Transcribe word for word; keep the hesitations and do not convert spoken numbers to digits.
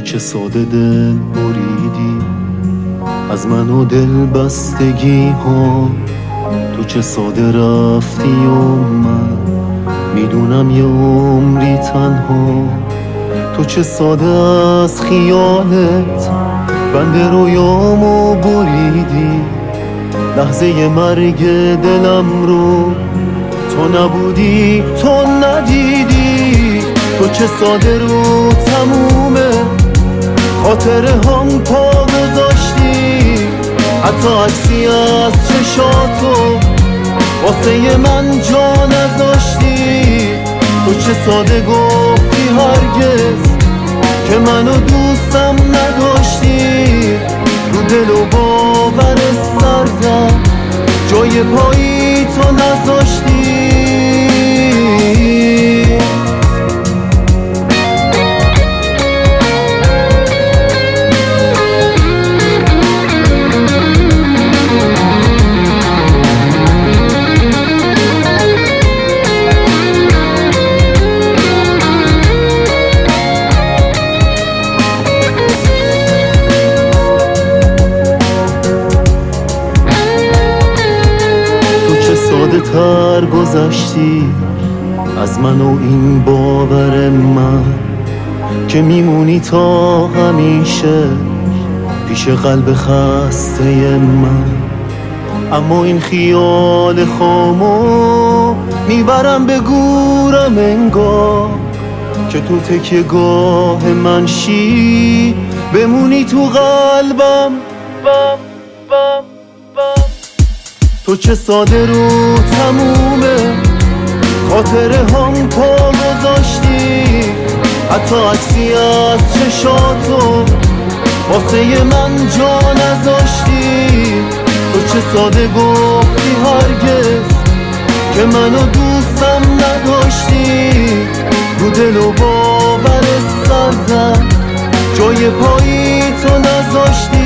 چه ساده دل بریدی از من و دل بستگی ها، تو چه ساده رفتی و من میدونم یه عمری تنها. تو چه ساده از خیالت بند رویامو بریدی، لحظه مرگ دلم رو تو نبودی، تو ندیدی. تو چه ساده رو تمومه خاطره هم پا گذاشتی، حتی عکسی از چشاتو واسه من جا نذاشتی. تو چه ساده گفتی هرگز که منو دوستم نداشتی، رو دل و باور سردم جای پایی تو نذاشتی. ساده تر گذشتی از من و این باور من که میمونی تا همیشه پیش قلب خسته من. اما این خیال خامو میبرم به گورم انگار که تو تکیه گاه من شی، بمونی تو قلبم بم بم بم. تو چه ساده رو تمومه خاطره هم پا گذاشتی، حتی عکسی از چشاتو واسه من جا نذاشتی. تو چه ساده گفتی هرگز که منو دوستم نداشتی، رو دل و باور سردم جای پایی تو نذاشتی.